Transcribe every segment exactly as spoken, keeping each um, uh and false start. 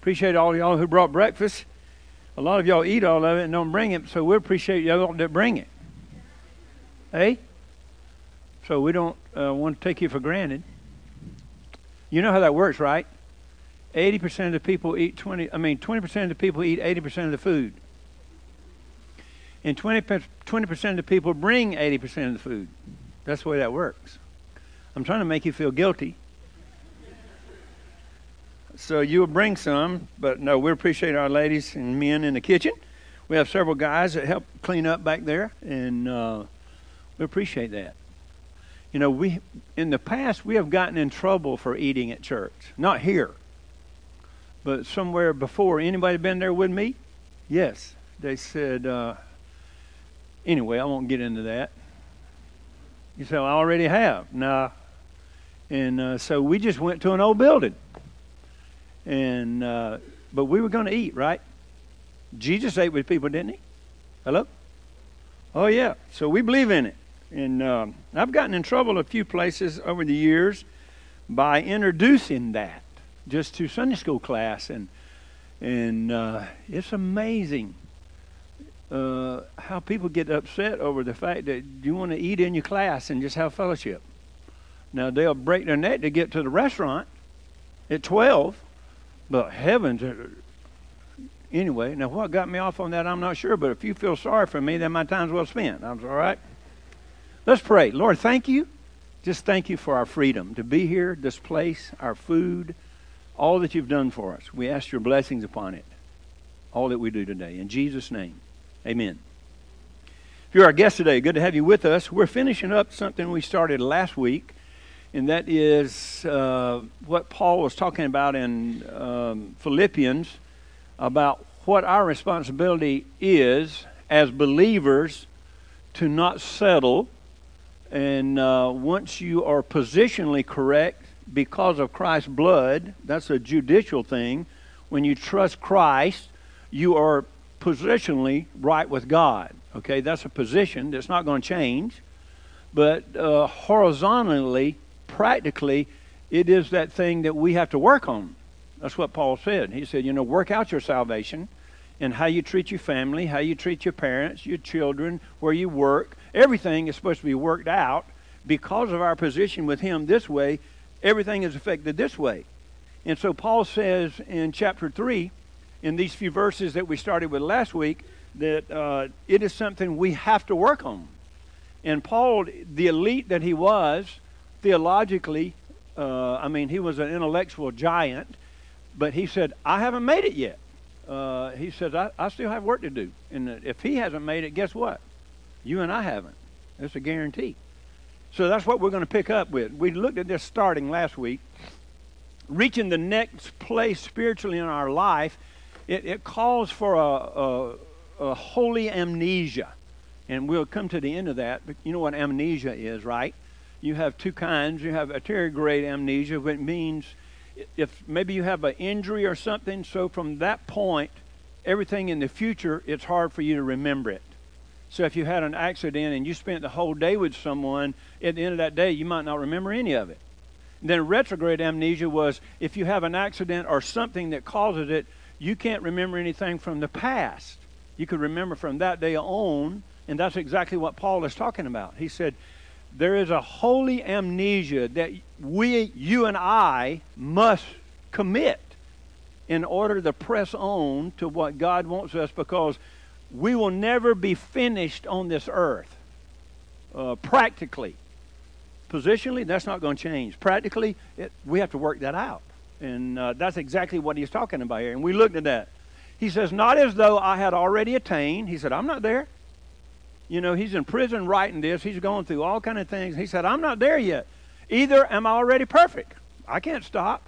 Appreciate all y'all who brought breakfast. A lot of y'all eat all of it and don't bring it, so we appreciate y'all that bring it. Hey? So we don't uh, want to take you for granted. You know how that works, right? eighty percent of the people eat twenty, I mean, twenty percent of the people eat eighty percent of the food. And twenty percent of the people bring eighty percent of the food. That's the way that works. I'm trying to make you feel guilty. So you'll bring some, but no, we appreciate our ladies and men in the kitchen. We have several guys that help clean up back there, and uh, we appreciate that. You know, we in the past, we have gotten in trouble for eating at church. Not here, but somewhere before. Anybody been there with me? Yes. They said, uh, anyway, I won't get into that. You say, well, I already have. Nah. And uh, so we just went to an old building. And uh, but we were going to eat, right? Jesus ate with people, didn't he? Hello? Oh, yeah. So we believe in it. And um, I've gotten in trouble a few places over the years by introducing that just to Sunday school class. And, and uh, it's amazing uh, how people get upset over the fact that you want to eat in your class and just have fellowship. Now, they'll break their neck to get to the restaurant at twelve. But heavens, anyway, now what got me off on that, I'm not sure. But if you feel sorry for me, then my time's well spent. I'm all right. Let's pray. Lord, thank you. Just thank you for our freedom to be here, this place, our food, all that you've done for us. We ask your blessings upon it, all that we do today. In Jesus' name, amen. If you're our guest today, good to have you with us. We're finishing up something we started last week. And that is uh, what Paul was talking about in um, Philippians about what our responsibility is as believers to not settle. And uh, once you are positionally correct because of Christ's blood, that's a judicial thing. When you trust Christ, you are positionally right with God. Okay, that's a position that's not going to change. But uh, horizontally, practically, it is that thing that we have to work on. That's what Paul said. He said, you know, work out your salvation and how you treat your family, how you treat your parents, your children, where you work. Everything is supposed to be worked out because of our position with him this way. Everything is affected this way. And so Paul says in chapter three, in these few verses that we started with last week, that uh, it is something we have to work on. And Paul, the elite that he was, theologically, uh, I mean, he was an intellectual giant, but he said, I haven't made it yet. Uh, he says, I, I still have work to do. And if he hasn't made it, guess what? You and I haven't. That's a guarantee. So that's what we're going to pick up with. We looked at this starting last week. Reaching the next place spiritually in our life, it, it calls for a, a, a holy amnesia. And we'll come to the end of that. But you know what amnesia is, right? You have two kinds. You have anterograde amnesia, which means if maybe you have an injury or something, so from that point, everything in the future, it's hard for you to remember it. So if you had an accident and you spent the whole day with someone, at the end of that day, you might not remember any of it. And then retrograde amnesia was if you have an accident or something that causes it, you can't remember anything from the past. You could remember from that day on, and that's exactly what Paul is talking about. He said, there is a holy amnesia that we, you and I, must commit in order to press on to what God wants us, because we will never be finished on this earth. Uh, practically. Positionally, that's not going to change. Practically, it, we have to work that out. And uh, that's exactly what he's talking about here. And we looked at that. He says, not as though I had already attained. He said, I'm not there. You know, he's in prison writing this. He's going through all kind of things. He said, I'm not there yet. Either am I already perfect. I can't stop.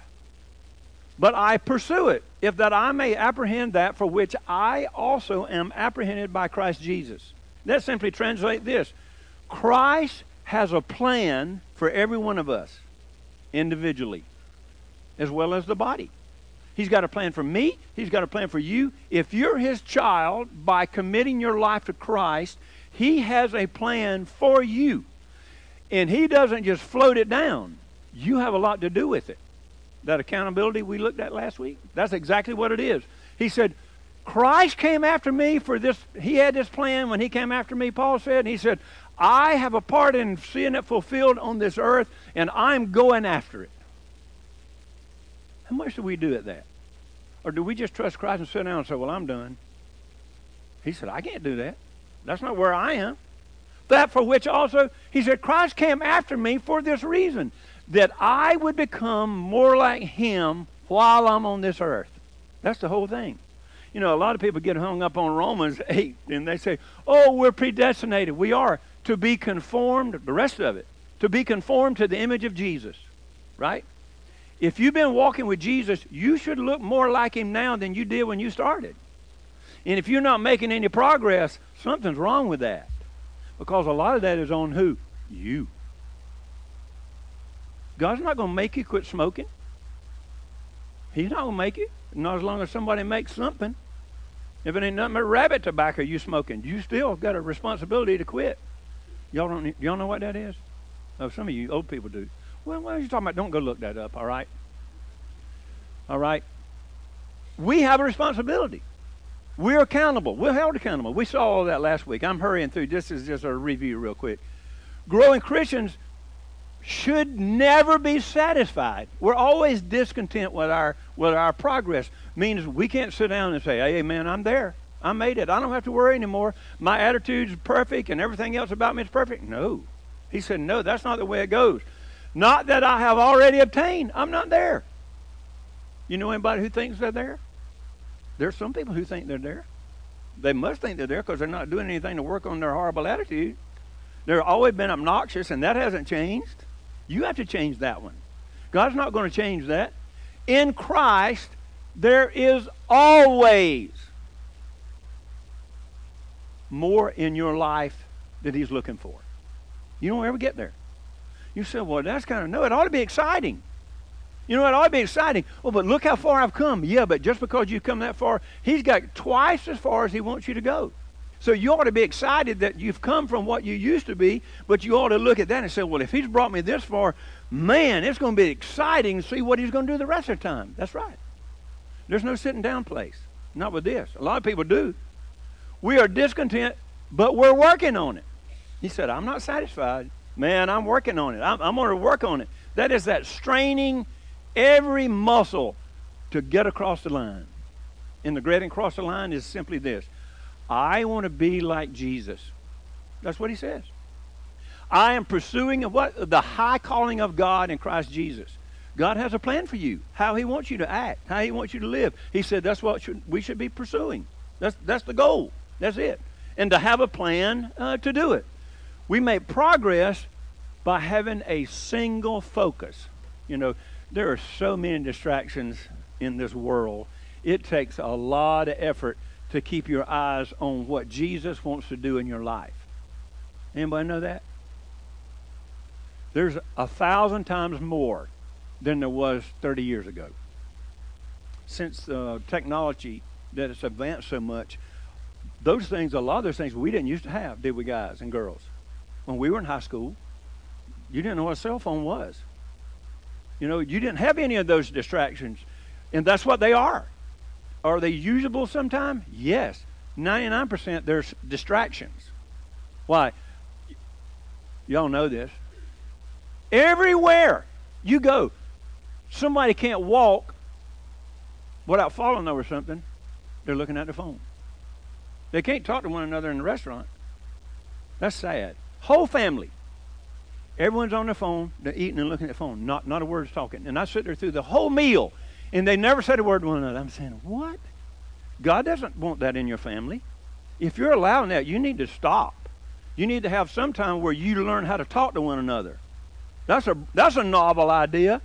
But I pursue it, if that I may apprehend that for which I also am apprehended by Christ Jesus. That simply translates this. Christ has a plan for every one of us, individually, as well as the body. He's got a plan for me. He's got a plan for you. If you're his child, by committing your life to Christ, he has a plan for you. And he doesn't just float it down. You have a lot to do with it. that accountability we looked at last week? That's exactly what it is. He said, Christ came after me for this. He had this plan when he came after me, Paul said. And he said, I have a part in seeing it fulfilled on this earth, and I'm going after it. How much do we do at that? Or do we just trust Christ and sit down and say, well, I'm done? He said, I can't do that. That's not where I am. That for which also, he said, Christ came after me for this reason, that I would become more like him while I'm on this earth. That's the whole thing. You know, a lot of people get hung up on Romans eight, and they say, oh, we're predestinated. We are to be conformed, the rest of it, to be conformed to the image of Jesus, right? If you've been walking with Jesus, you should look more like him now than you did when you started. And if you're not making any progress, something's wrong with that. Because a lot of that is on who? You. God's not going to make you quit smoking. He's not going to make it. Not as long as somebody makes something. If it ain't nothing but rabbit tobacco you smoking, you still got a responsibility to quit. Y'all don't. Y'all know what that is? Oh, some of you old people do. Well, what are you talking about? Don't go look that up. All right. All right. We have a responsibility. We're accountable. We're held accountable. We saw all that last week. I'm hurrying through. This is just a review real quick. Growing Christians should never be satisfied. We're always discontent with our with our progress. Means we can't sit down and say, hey, man, I'm there. I made it. I don't have to worry anymore. My attitude's perfect and everything else about me is perfect. No. He said, no, that's not the way it goes. Not that I have already obtained. I'm not there. You know anybody who thinks they're there? There's some people who think they're there. They must think they're there because they're not doing anything to work on their horrible attitude. They've always been obnoxious, and that hasn't changed. You have to change that one. God's not going to change that. In Christ, there is always more in your life that he's looking for. You don't ever get there. You say, well, that's kind of, no, it ought to be exciting. You know, it ought to be exciting. Well, but look how far I've come. Yeah, but just because you've come that far, he's got twice as far as he wants you to go. So you ought to be excited that you've come from what you used to be, but you ought to look at that and say, well, if he's brought me this far, man, it's going to be exciting to see what he's going to do the rest of the time. That's right. There's no sitting down place. Not with this. A lot of people do. We are discontent, but we're working on it. He said, I'm not satisfied. Man, I'm working on it. I'm, I'm going to work on it. That is that straining every muscle to get across the line. And the getting across the line is simply this. I want to be like Jesus. That's what he says. I am pursuing what? The high calling of God in Christ Jesus. God has a plan for you, how he wants you to act, how he wants you to live. He said that's what should, we should be pursuing. That's, that's the goal. That's it. And to have a plan uh, to do it. We make progress by having a single focus. You know, there are so many distractions in this world. It takes a lot of effort to keep your eyes on what Jesus wants to do in your life. Anybody know that? There's a thousand times more than there was thirty years ago. Since uh, technology that has advanced so much, those things, a lot of those things we didn't used to have, did we, guys and girls? When we were in high school, you didn't know what a cell phone was. You know, you didn't have any of those distractions. And that's what they are. Are they usable sometime? Yes. ninety-nine percent there's distractions. Why? Y'all know this. Everywhere you go, somebody can't walk without falling over something. They're looking at their phone. They can't talk to one another in the restaurant. That's sad. Whole family. Everyone's on their phone. They're eating and looking at the phone. Not, not a word's talking. And I sit there through the whole meal, and they never said a word to one another. I'm saying, what? God doesn't want that in your family. If you're allowing that, you need to stop. You need to have some time where you learn how to talk to one another. That's a that's a novel idea.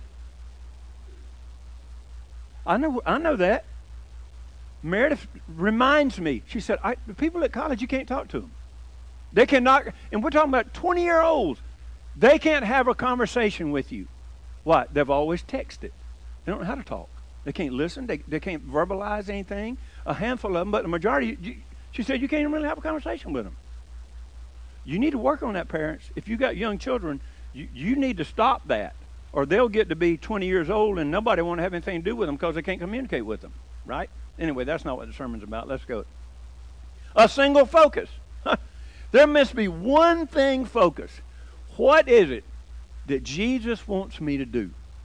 I know I know that. Meredith reminds me. She said, I, the people at college, you can't talk to them. They cannot, and we're talking about twenty-year-olds. They can't have a conversation with you. What? They've always texted. They don't know how to talk. They can't listen. They, they can't verbalize anything. A handful of them, but the majority, you, she said, you can't even really have a conversation with them. You need to work on that, parents. If you got young children, you, you need to stop that. or they'll get to be twenty years old and nobody want to have anything to do with them because they can't communicate with them, right? Anyway, that's not what the sermon's about. Let's go. A single focus. There must be one thing focus. What is it that Jesus wants me to do?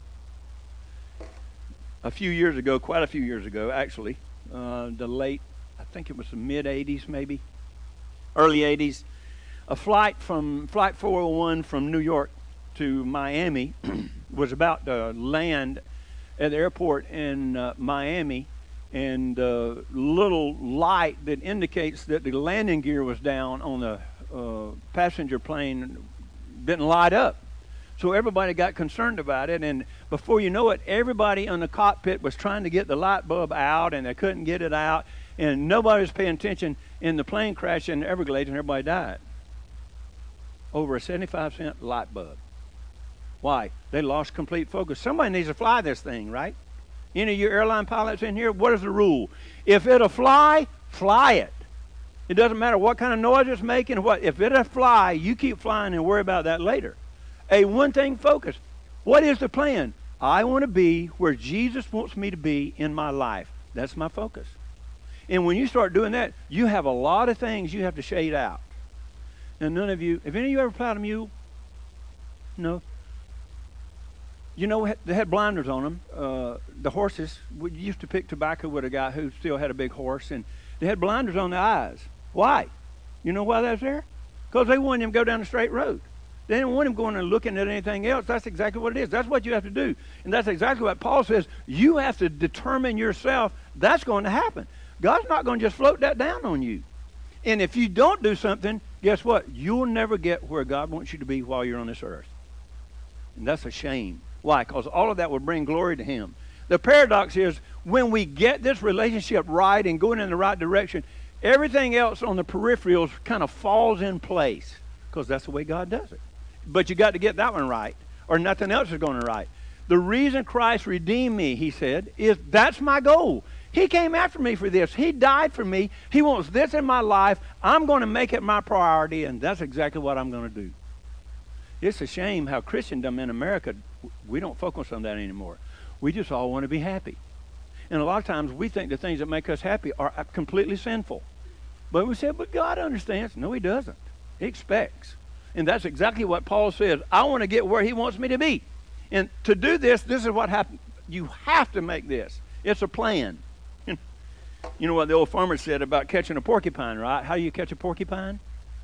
A few years ago, quite a few years ago, actually, uh, the late, I think it was the mid eighties maybe, early eighties, a flight from Flight four oh one from New York to Miami was about to land at the airport in uh, Miami, and the uh, little light that indicates that the landing gear was down on the uh, passenger plane didn't light up. So everybody got concerned about it, and before you know it, everybody in the cockpit was trying to get the light bulb out, and they couldn't get it out, and nobody was paying attention, and the plane crashed in the Everglades, and everybody died. Over a seventy-five cent light bulb. Why? They lost complete focus. Somebody needs to fly this thing, right? Any of you airline pilots in here, what is the rule? If it'll fly, fly it. It doesn't matter what kind of noise it's making. What if it'll fly, you keep flying and worry about that later. A one-thing focus. What is the plan? I want to be where Jesus wants me to be in my life. That's my focus. And when you start doing that, you have a lot of things you have to shade out. And none of you, have any of you ever plowed a mule? No. You know, they had blinders on them. Uh, the horses, we used to pick tobacco with a guy who still had a big horse, and they had blinders on the eyes. Why? You know why that's there? Because they wanted him to go down the straight road. They didn't want him going and looking at anything else. That's exactly what it is. That's what you have to do. And that's exactly what Paul says. You have to determine yourself that's going to happen. God's not going to just float that down on you. And if you don't do something, guess what? You'll never get where God wants you to be while you're on this earth. And that's a shame. Why? Because all of that will bring glory to him. The paradox is when we get this relationship right and going in the right direction, everything else on the peripherals kind of falls in place because that's the way God does it. But you got to get that one right or nothing else is going to right. The reason Christ redeemed me, he said, is that's my goal. He came after me for this. He died for me. He wants this in my life. I'm going to make it my priority, and that's exactly what I'm going to do. It's a shame how Christendom in America, we don't focus on that anymore. We just all want to be happy. And a lot of times we think the things that make us happy are completely sinful. But we say, but God understands. No, he doesn't. He expects. And that's exactly what Paul says. I want to get where he wants me to be. And to do this, this is what happens. You have to make this. It's a plan. You know what the old farmer said about catching a porcupine, right? How do you catch a porcupine?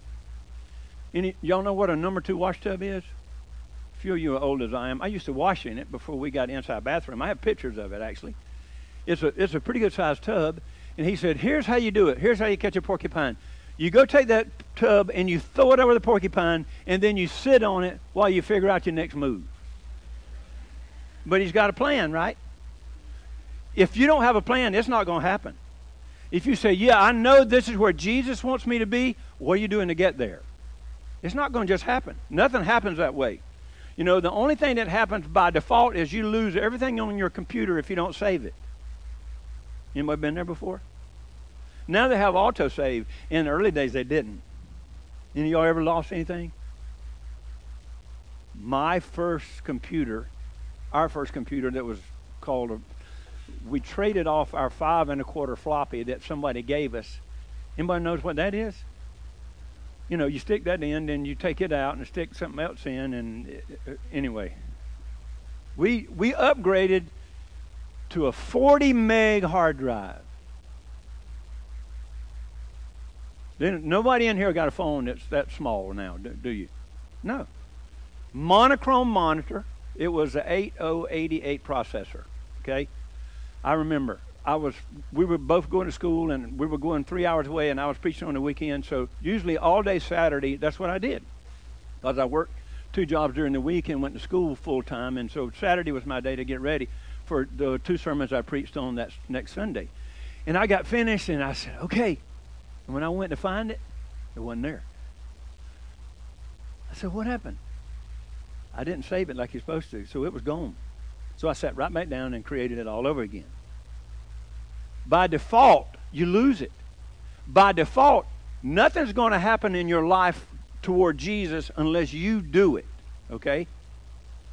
Any, y'all know what a number two wash tub is? A few of you are old as I am. I used to wash in it before we got inside bathroom. I have pictures of it, actually. It's a, it's a pretty good sized tub. And he said, here's how you do it. Here's how you catch a porcupine. You go take that tub and you throw it over the porcupine, and then you sit on it while you figure out your next move. But he's got a plan, right? If you don't have a plan, it's not going to happen. If you say, yeah, I know this is where Jesus wants me to be, what are you doing to get there? It's not going to just happen. Nothing happens that way. You know, the only thing that happens by default is you lose everything on your computer if you don't save it. Anybody been there before? Now they have autosave. In the early days, they didn't. Any of y'all ever lost anything? My first computer, our first computer that was called a we traded off our five and a quarter floppy that somebody gave us. Anybody knows what that is? You know, you stick that in, then you take it out and stick something else in, and uh, anyway. We we upgraded to a forty meg hard drive. Then nobody in here got a phone that's that small now, do, do you? No. Monochrome monitor. It was an eight oh eighty-eight processor, okay? I remember I was, we were both going to school, and we were going three hours away, and I was preaching on the weekend. So usually all day Saturday, that's what I did. Because I worked two jobs during the week and went to school full time. And so Saturday was my day to get ready for the two sermons I preached on that next Sunday. And I got finished, and I said, okay. And when I went to find it, it wasn't there. I said, what happened? I didn't save it like you're supposed to, so it was gone. So I sat right back down and created it all over again. By default, you lose it. By default, nothing's going to happen in your life toward Jesus unless you do it, okay?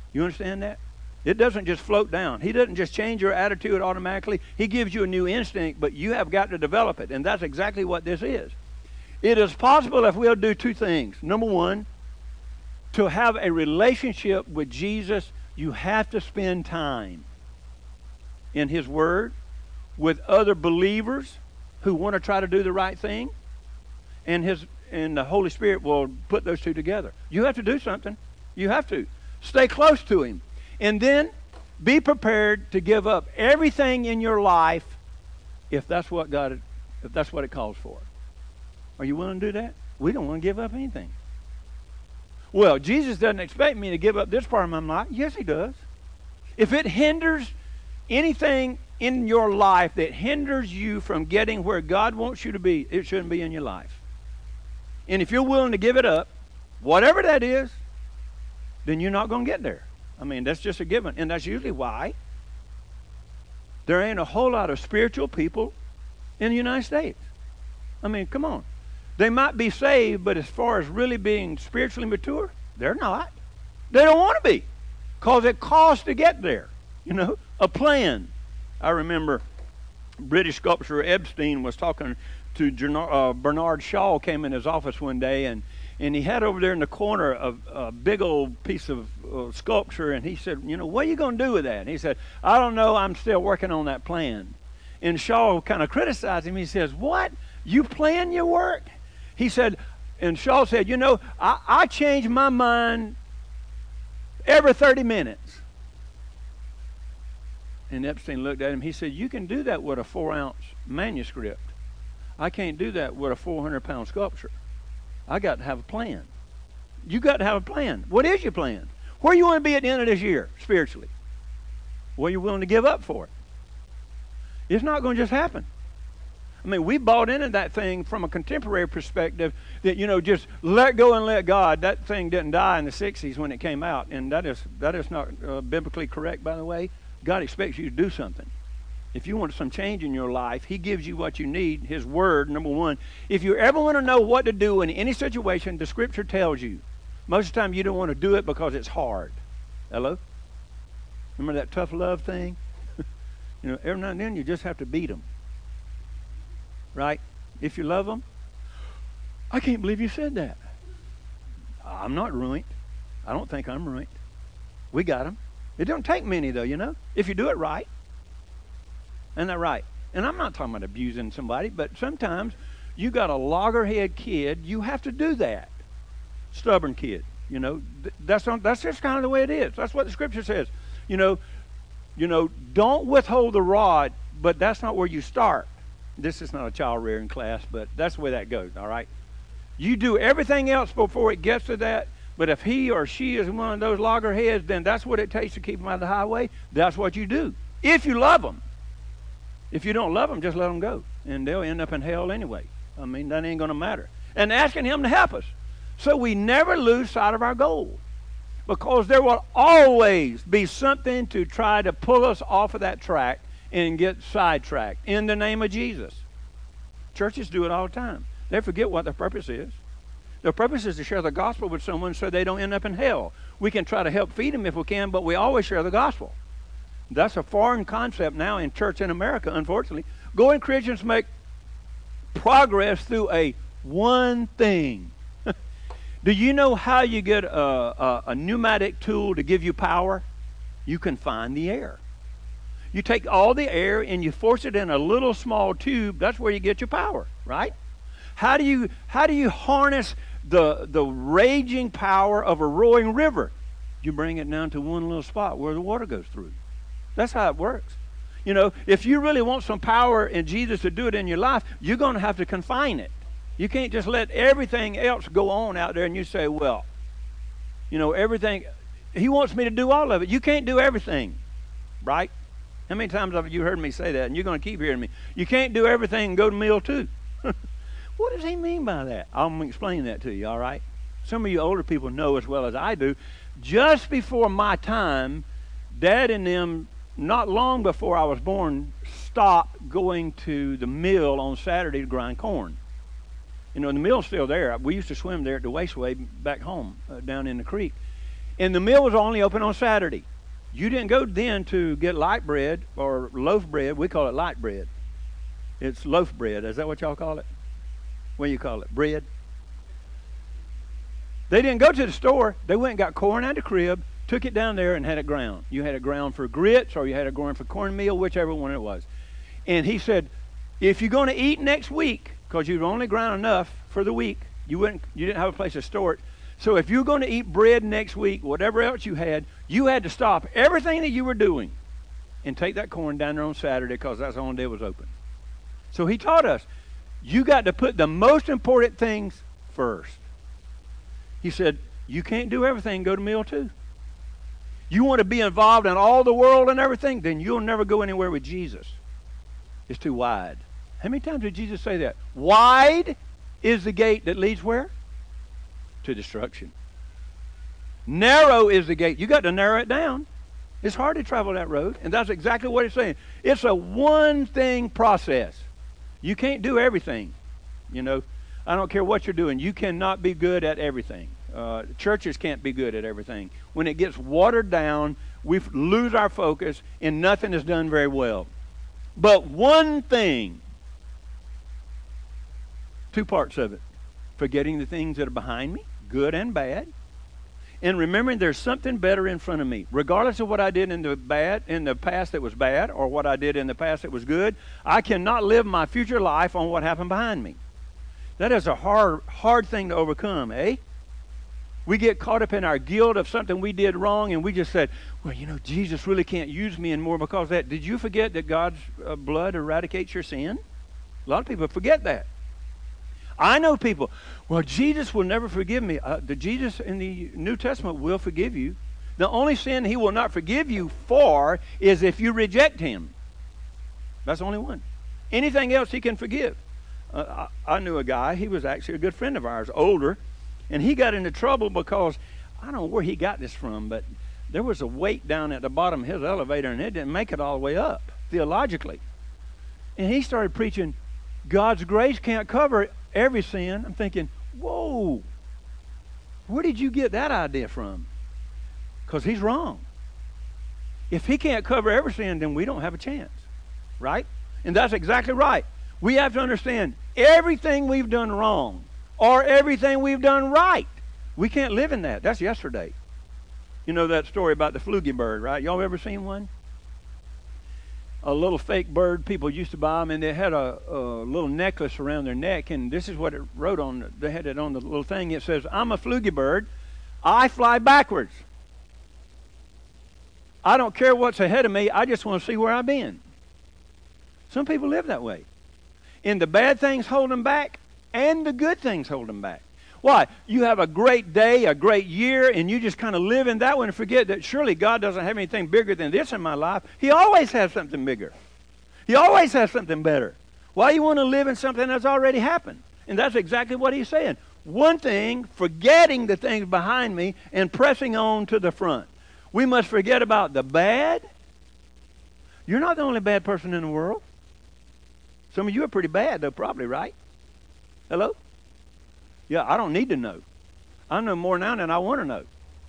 You understand that? It doesn't just float down. He doesn't just change your attitude automatically. He gives you a new instinct, but you have got to develop it, and that's exactly what this is. It is possible if we'll do two things. Number one, to have a relationship with Jesus, you have to spend time in His Word with other believers who want to try to do the right thing, and His and the Holy Spirit will put those two together. You have to do something. You have to. Stay close to Him. And then be prepared to give up everything in your life if that's what God, if that's what it calls for. Are you willing to do that? We don't want to give up anything. Well, Jesus doesn't expect me to give up this part of my life. Yes, He does. If it hinders anything in your life that hinders you from getting where God wants you to be, it shouldn't be in your life. And if you're willing to give it up, whatever that is, then you're not going to get there. I mean, that's just a given. And that's usually why there ain't a whole lot of spiritual people in the United States. I mean, come on. They might be saved, but as far as really being spiritually mature, they're not. They don't want to be, because it costs to get there. You know, a plan. I remember British sculptor Epstein was talking to uh, Bernard Shaw, came in his office one day, and And he had over there in the corner a, a big old piece of uh, sculpture, and he said, you know, what are you going to do with that? And he said, I don't know, I'm still working on that plan. And Shaw kind of criticized him. He says, what? You plan your work? He said, and Shaw said, you know, I, I change my mind every thirty minutes. And Epstein looked at him. He said, you can do that with a four-ounce manuscript. I can't do that with a four hundred pound sculpture. I got to have a plan. You got to have a plan. What is your plan? Where you want to be at the end of this year, spiritually? What are you willing to give up for it? It's not going to just happen. I mean, we bought into that thing from a contemporary perspective that, you know, just let go and let God. That thing didn't die in the sixties when it came out, and that is, that is not uh, biblically correct, by the way. God expects you to do something. If you want some change in your life, He gives you what you need, His Word, number one. If you ever want to know what to do in any situation, the Scripture tells you. Most of the time, you don't want to do it because it's hard. Hello? Remember that tough love thing? You know, every now and then, you just have to beat them. Right? If you love them. I can't believe you said that. I'm not ruined. I don't think I'm ruined. We got them. It don't take many, though, you know, if you do it right. Isn't that right? And I'm not talking about abusing somebody, but sometimes you got a loggerhead kid, you have to do that. Stubborn kid, you know. Th- that's not, that's just kind of the way it is. That's what the Scripture says. You know, you know, don't withhold the rod, but that's not where you start. This is not a child rearing class, but that's the way that goes, all right? You do everything else before it gets to that, but if he or she is one of those loggerheads, then that's what it takes to keep them out of the highway. That's what you do, if you love them. If you don't love them, just let them go. And they'll end up in hell anyway. I mean, that ain't going to matter. And asking Him to help us. So we never lose sight of our goal. Because there will always be something to try to pull us off of that track and get sidetracked in the name of Jesus. Churches do it all the time. They forget what their purpose is. Their purpose is to share the gospel with someone so they don't end up in hell. We can try to help feed them if we can, but we always share the gospel. That's a foreign concept now in church in America, unfortunately. Going Christians make progress through a one thing. Do you know how you get a, a, a pneumatic tool to give you power? You confine the air. You take all the air and you force it in a little small tube. That's where you get your power, right? How do you, how do you harness the, the raging power of a roaring river? You bring it down to one little spot where the water goes through. That's how it works. You know, if you really want some power in Jesus to do it in your life, you're going to have to confine it. You can't just let everything else go on out there and you say, well, you know, everything, He wants me to do all of it. You can't do everything, right? How many times have you heard me say that? And you're going to keep hearing me. You can't do everything and go to meal too. What does He mean by that? I'm going to explain that to you, all right? Some of you older people know as well as I do. Just before my time, Dad and them, not long before I was born, stopped going to the mill on Saturday to grind corn. You know, the mill's still there. We used to swim there at the Wasteway back home, uh, down in the creek. And the mill was only open on Saturday. You didn't go then to get light bread or loaf bread. We call it light bread. It's loaf bread. Is that what y'all call it? What do you call it? Bread? They didn't go to the store. They went and got corn out of the crib, took it down there, and had it ground. You had it ground for grits, or you had it ground for cornmeal, whichever one it was. And he said, if you're going to eat next week, because you've only ground enough for the week, you wouldn't, you didn't have a place to store it. So if you're going to eat bread next week, whatever else you had, you had to stop everything that you were doing and take that corn down there on Saturday, because that's the only day it was open. So he taught us, you got to put the most important things first. He said, you can't do everything, go to meal too. You want to be involved in all the world and everything, then you'll never go anywhere with Jesus. It's too wide. How many times did Jesus say that? Wide is the gate that leads where? To destruction. Narrow is the gate. You got to narrow it down. It's hard to travel that road, and that's exactly what it's saying. It's a one-thing process. You can't do everything. You know, I don't care what you're doing. You cannot be good at everything. Uh, churches can't be good at everything. When it gets watered down, we lose our focus, and nothing is done very well. But one thing, two parts of it, forgetting the things that are behind me, good and bad, and remembering there's something better in front of me. Regardless of what I did in the bad, in the past that was bad, or what I did in the past that was good, I cannot live my future life on what happened behind me. That is a hard, hard thing to overcome, eh? We get caught up in our guilt of something we did wrong, and we just said, well, you know, Jesus really can't use me anymore because of that. Did you forget that God's uh, blood eradicates your sin? A lot of people forget that. I know people, well, Jesus will never forgive me. Uh, the Jesus in the New Testament will forgive you. The only sin he will not forgive you for is if you reject him. That's the only one. Anything else he can forgive. Uh, I, I knew a guy, he was actually a good friend of ours, older, and he got into trouble because, I don't know where he got this from, but there was a weight down at the bottom of his elevator, and it didn't make it all the way up, theologically. And he started preaching, God's grace can't cover every sin. I'm thinking, whoa, where did you get that idea from? Because he's wrong. If he can't cover every sin, then we don't have a chance, right? And that's exactly right. We have to understand everything we've done wrong or everything we've done right. We can't live in that. That's yesterday. You know that story about the flugy bird, right? Y'all ever seen one? A little fake bird. People used to buy them, and they had a, a little necklace around their neck, and this is what it wrote on. They had it on the little thing. It says, I'm a flugy bird. I fly backwards. I don't care what's ahead of me. I just want to see where I've been. Some people live that way. And the bad things hold them back, and the good things hold them back. Why? You have a great day, a great year, and you just kind of live in that one and forget that surely God doesn't have anything bigger than this in my life. He always has something bigger. He always has something better. Why do you want to live in something that's already happened? And that's exactly what he's saying. One thing, forgetting the things behind me and pressing on to the front. We must forget about the bad. You're not the only bad person in the world. Some of you are pretty bad, though, probably, right? Hello? Yeah, I don't need to know. I know more now than I want to know.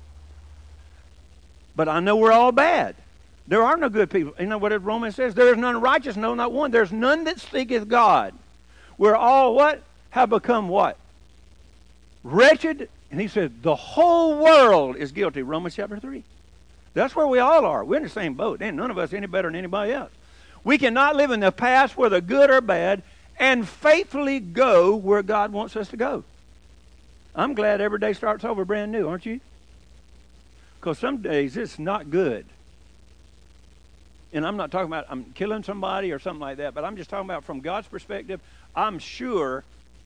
But I know we're all bad. There are no good people. You know what Romans says? There is none righteous, no, not one. There's none that seeketh God. We're all what? Have become what? Wretched. And he says, the whole world is guilty. Romans chapter three. That's where we all are. We're in the same boat. Ain't none of us any better than anybody else. We cannot live in the past, whether good or bad, and faithfully go where God wants us to go. I'm glad every day starts over brand new, aren't you? Because some days it's not good. And I'm not talking about I'm killing somebody or something like that, but I'm just talking about from God's perspective, I'm sure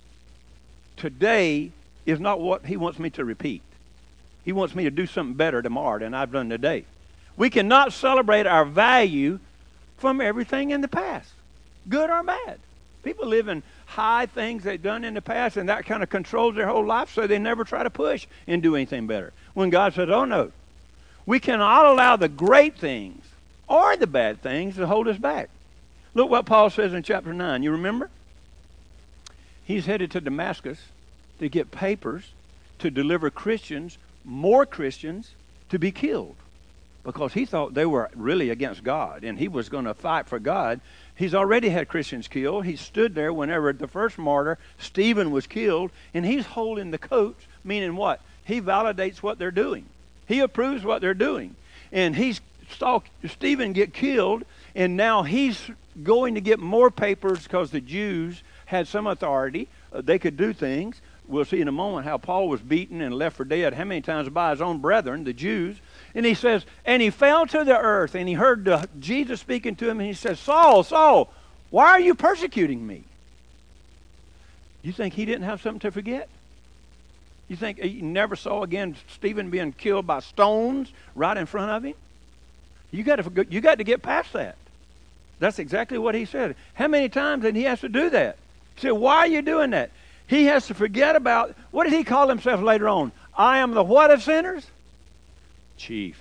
today is not what he wants me to repeat. He wants me to do something better tomorrow than I've done today. We cannot celebrate our value from everything in the past, good or bad. People live in high things they've done in the past, and that kind of controls their whole life, so they never try to push and do anything better. When God says, oh no, we cannot allow the great things or the bad things to hold us back. Look what Paul says in chapter nine. You remember? He's headed to Damascus to get papers to deliver Christians, more Christians, to be killed because he thought they were really against God and he was going to fight for God. He's already had Christians killed. He stood there whenever the first martyr, Stephen, was killed, and he's holding the coat, meaning what? He validates what they're doing. He approves what they're doing. And he saw Stephen get killed, and now he's going to get more papers because the Jews had some authority. Uh, they could do things. We'll see in a moment how Paul was beaten and left for dead how many times by his own brethren, the Jews. And he says, and he fell to the earth, and he heard the, Jesus speaking to him, and he says, Saul, Saul, why are you persecuting me? You think he didn't have something to forget? You think he never saw again Stephen being killed by stones right in front of him? You got to you got to get past that. That's exactly what he said. How many times did he have to do that? He said, why are you doing that? He has to forget about, what did he call himself later on? I am the what of sinners? Chief.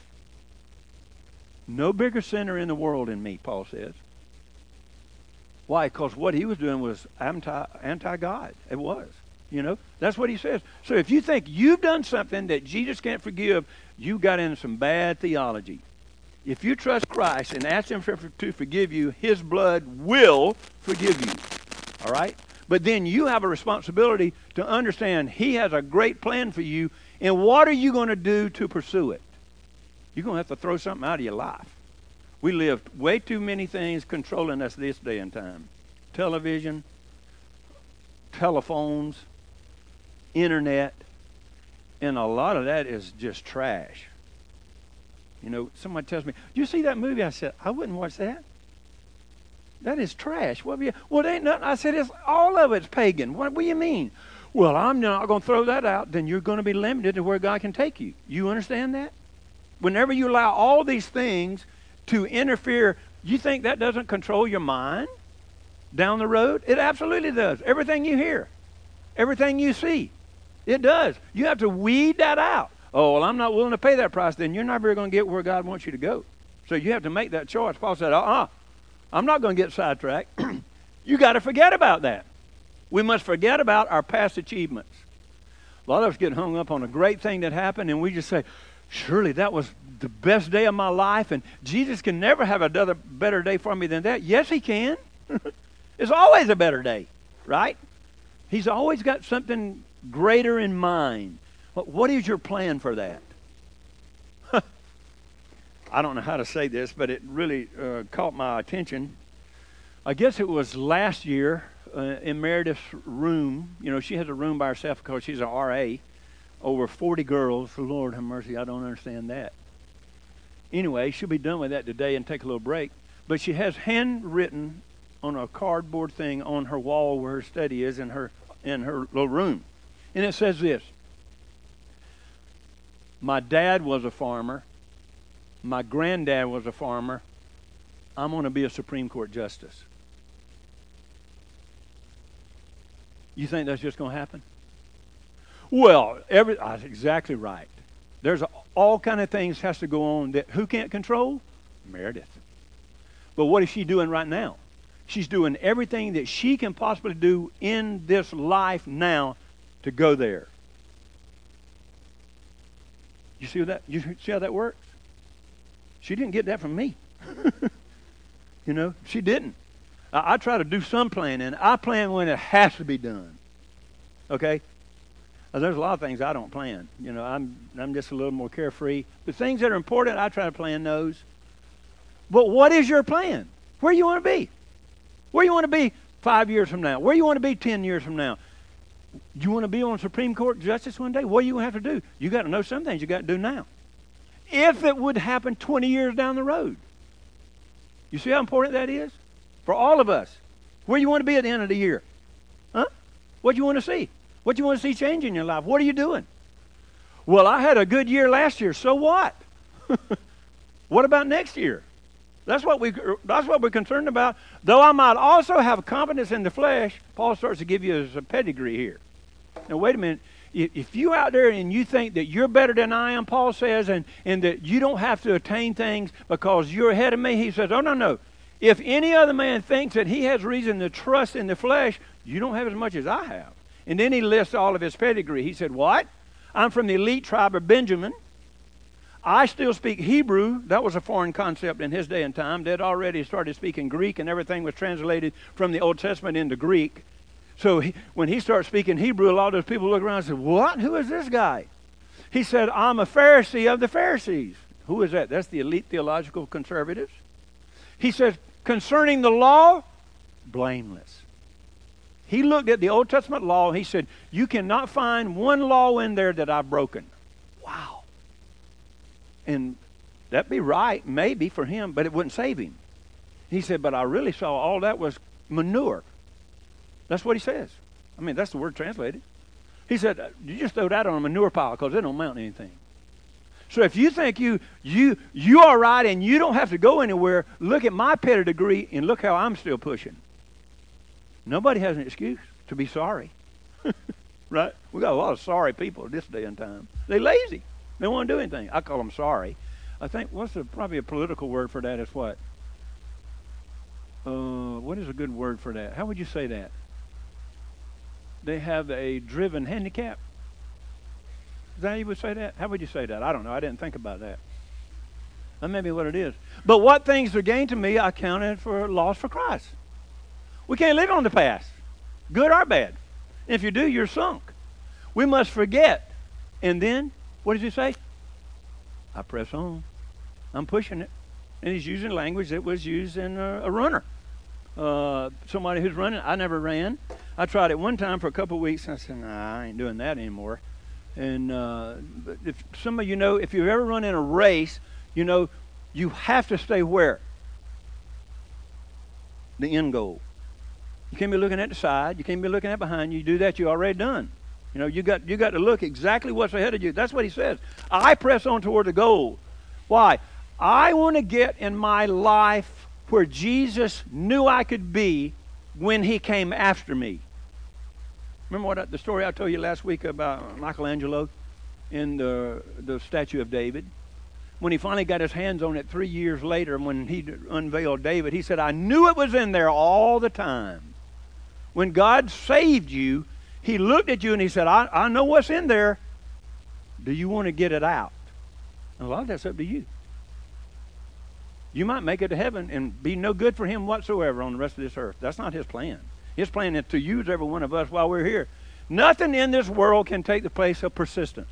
No bigger sinner in the world than me, Paul says. Why? Because what he was doing was anti, anti-God. It was. You know, that's what he says. So if you think you've done something that Jesus can't forgive, you got into some bad theology. If you trust Christ and ask him for, for, to forgive you, his blood will forgive you. All right? But then you have a responsibility to understand he has a great plan for you, and what are you going to do to pursue it? You're going to have to throw something out of your life. We live way too many things controlling us this day and time. Television, telephones, internet, and a lot of that is just trash. You know, somebody tells me, "Do you see that movie?" I said, "I wouldn't watch that. That is trash." What? You, well, there ain't nothing. I said, "It's all of it's pagan." What, what do you mean? Well, I'm not going to throw that out. Then you're going to be limited to where God can take you. You understand that? Whenever you allow all these things to interfere, you think that doesn't control your mind down the road? It absolutely does. Everything you hear, everything you see, it does. You have to weed that out. Oh, well, I'm not willing to pay that price. Then you're never going to get where God wants you to go. So you have to make that choice. Paul said, uh-uh, I'm not going to get sidetracked. You got to forget about that. We must forget about our past achievements. A lot of us get hung up on a great thing that happened, and we just say, surely that was the best day of my life, and Jesus can never have another better day for me than that. Yes, he can. It's always a better day, right? He's always got something greater in mind. What is your plan for that? I don't know how to say this, but it really uh, caught my attention. I guess it was last year uh, in Meredith's room. You know, she has a room by herself because she's an R A. Over forty girls. Lord have mercy, I don't understand that. Anyway, she'll be done with that today and take a little break. But she has handwritten on a cardboard thing on her wall where her study is in her in her little room. And it says this: my dad was a farmer. My granddad was a farmer. I'm going to be a Supreme Court justice. You think that's just going to happen? Well, every, that's exactly right. There's a, all kind of things has to go on that who can't control? Meredith. But what is she doing right now? She's doing everything that she can possibly do in this life now to go there. You see that? You see how that works? She didn't get that from me. You know, she didn't. I, I try to do some planning. I plan when it has to be done. Okay? Now, there's a lot of things I don't plan. You know, I'm I'm just a little more carefree. The things that are important, I try to plan those. But what is your plan? Where you want to be? Where you want to be five years from now? Where you want to be ten years from now? You want to be on Supreme Court justice one day? What do you have to do? You got to know some things you got to do now. If it would happen twenty years down the road. You see how important that is? For all of us. Where you want to be at the end of the year? Huh? What do you want to see? What do you want to see change in your life? What are you doing? Well, I had a good year last year. So what? What about next year? That's what we that's what we're concerned about. Though I might also have confidence in the flesh, Paul starts to give you a pedigree here. Now, wait a minute. If you out there and you think that you're better than I am, Paul says, and, and that you don't have to attain things because you're ahead of me, he says, oh, no, no. If any other man thinks that he has reason to trust in the flesh, you don't have as much as I have. And then he lists all of his pedigree. He said, what? I'm from the elite tribe of Benjamin. I still speak Hebrew. That was a foreign concept in his day and time. They'd already started speaking Greek, and everything was translated from the Old Testament into Greek. So he, when he started speaking Hebrew, a lot of those people looked around and said, what? Who is this guy? He said, I'm a Pharisee of the Pharisees. Who is that? That's the elite theological conservatives. He says, concerning the law, blameless. He looked at the Old Testament law and he said, you cannot find one law in there that I've broken. Wow. And that'd be right, maybe, for him, but it wouldn't save him. He said, but I really saw all that was manure. That's what he says. I mean, that's the word translated. He said, you just throw that on a manure pile because it don't amount to anything. So if you think you you you are right and you don't have to go anywhere, look at my pedigree and look how I'm still pushing. Nobody has an excuse to be sorry. Right? We got a lot of sorry people this day and time. They're lazy. They don't want to do anything. I call them sorry. I think, what's the, probably a political word for that is what? Uh, what is a good word for that? How would you say that? They have a driven handicap. Is that how you would say that? How would you say that? I don't know. I didn't think about that. That may be what it is. But what things are gained to me, I counted for loss for Christ. We can't live on the past, good or bad. If you do, you're sunk. We must forget. And then, what does he say? I press on. I'm pushing it. And he's using language that was used in a, a runner. Uh, somebody who's running. I never ran. I tried it one time for a couple of weeks, and I said, nah, I ain't doing that anymore. And uh, but if some of you know, if you've ever run in a race, you know, you have to stay where? The end goal. You can't be looking at the side. You can't be looking at behind you. You do that, you're already done. You know, you got you got to look exactly what's ahead of you. That's what he says. I press on toward the goal. Why? I want to get in my life where Jesus knew I could be when he came after me. Remember what I, the story I told you last week about Michelangelo in the the statue of David? When he finally got his hands on it three years later, when he unveiled David, he said, I knew it was in there all the time. When God saved you, he looked at you and he said, I, I know what's in there. Do you want to get it out? And a lot of that's up to you. You might make it to heaven and be no good for him whatsoever on the rest of this earth. That's not his plan. His plan is to use every one of us while we're here. Nothing in this world can take the place of persistence.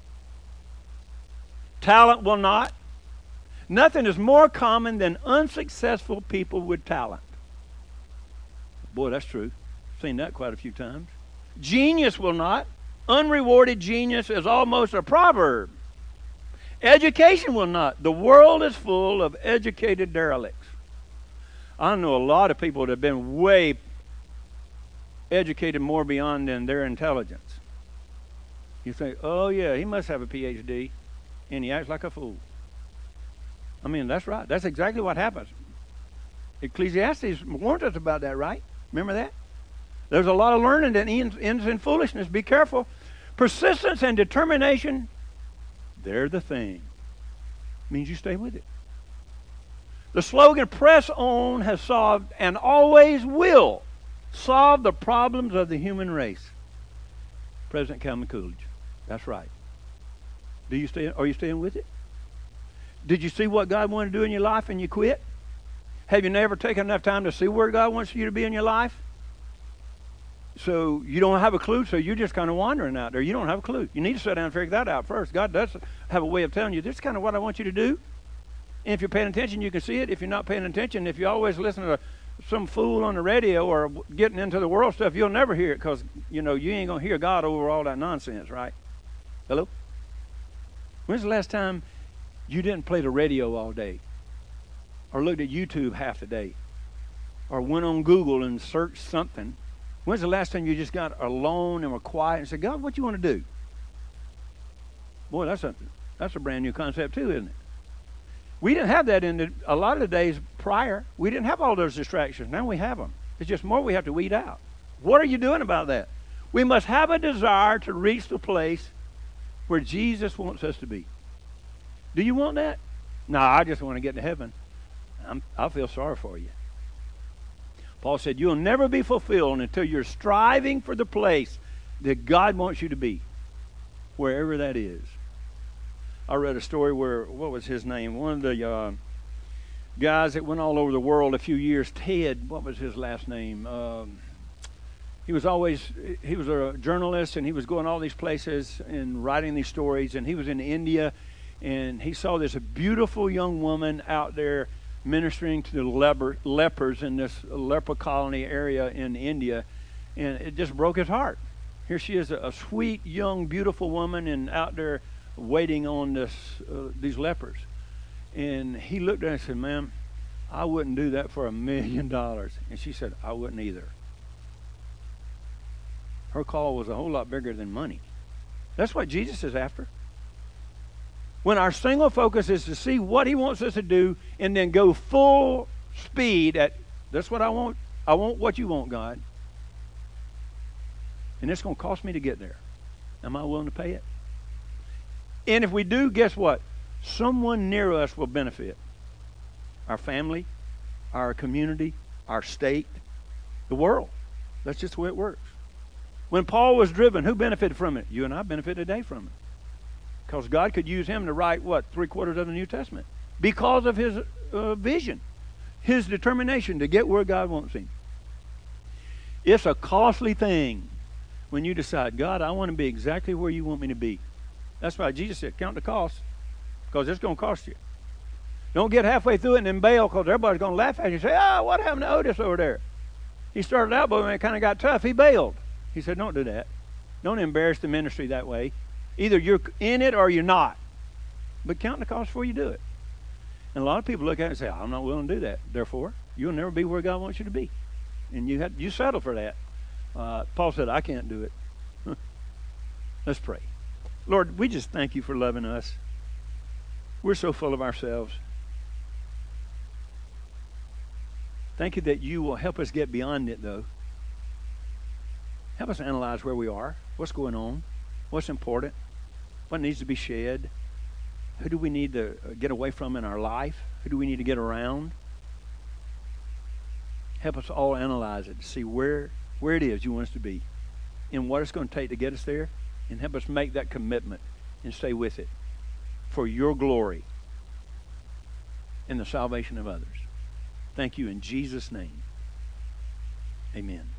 Talent will not. Nothing is more common than unsuccessful people with talent. Boy, that's true. Seen that quite a few times. Genius will not. Unrewarded genius is almost a proverb. Education will not. The world is full of educated derelicts. I know a lot of people that have been way educated more beyond than their intelligence. You think, oh yeah, he must have a P H D, and he acts like a fool. I mean, that's right. That's exactly what happens. Ecclesiastes warned us about that, right? Remember that? There's a lot of learning that ends, ends in foolishness. Be careful. Persistence and determination, they're the thing. Means you stay with it. The slogan, press on, has solved and always will solve the problems of the human race. President Calvin Coolidge. That's right. Do you stay? Are you staying with it? Did you see what God wanted to do in your life and you quit? Have you never taken enough time to see where God wants you to be in your life? So you don't have a clue, so you're just kind of wandering out there. You don't have a clue. You need to sit down and figure that out first. God does have a way of telling you, this is kind of what I want you to do. And if you're paying attention, you can see it. If you're not paying attention, if you always listen to some fool on the radio or getting into the world stuff, you'll never hear it because, you know, you ain't going to hear God over all that nonsense, right? Hello? When's the last time you didn't play the radio all day? Or looked at YouTube half the day? Or went on Google and searched something? When's the last time you just got alone and were quiet and said, God, what you want to do? Boy, that's a, that's a brand new concept too, isn't it? We didn't have that in the, a lot of the days prior. We didn't have all those distractions. Now we have them. It's just more we have to weed out. What are you doing about that? We must have a desire to reach the place where Jesus wants us to be. Do you want that? No, I just want to get to heaven. I'm, I'll feel sorry for you. Paul said, you'll never be fulfilled until you're striving for the place that God wants you to be, wherever that is. I read a story where, what was his name? One of the uh, guys that went all over the world a few years, Ted, what was his last name? Um, he was always, he was a journalist, and he was going all these places and writing these stories, and he was in India, and he saw this beautiful young woman out there ministering to the leper, lepers in this leper colony area in India, and it just broke his heart. Here she is, a, a sweet, young, beautiful woman, and out there waiting on this uh, these lepers. And he looked at her and said, "Ma'am, I wouldn't do that for a million dollars." And she said, "I wouldn't either." Her call was a whole lot bigger than money. That's what Jesus is after. When our single focus is to see what he wants us to do and then go full speed at, that's what I want. I want what you want, God. And it's going to cost me to get there. Am I willing to pay it? And if we do, guess what? Someone near us will benefit. Our family, our community, our state, the world. That's just the way it works. When Paul was driven, who benefited from it? You and I benefit today from it. Because God could use him to write, what, three quarters of the New Testament. Because of his uh, vision, his determination to get where God wants him. It's a costly thing when you decide, God, I want to be exactly where you want me to be. That's why Jesus said, count the cost, because it's going to cost you. Don't get halfway through it and then bail, because everybody's going to laugh at you and say, ah, what happened to Otis over there? He started out, but when it kind of got tough, he bailed. He said, don't do that. Don't embarrass the ministry that way. Either you're in it or you're not. But count the cost before you do it. And a lot of people look at it and say, I'm not willing to do that. Therefore, you'll never be where God wants you to be. And you have, you settle for that. Uh, Paul said, I can't do it. Let's pray. Lord, we just thank you for loving us. We're so full of ourselves. Thank you that you will help us get beyond it, though. Help us analyze where we are, what's going on, what's important, what needs to be shed, who do we need to get away from in our life, who do we need to get around. Help us all analyze it to see where, where it is you want us to be and what it's going to take to get us there, and help us make that commitment and stay with it for your glory and the salvation of others. Thank you in Jesus' name. Amen.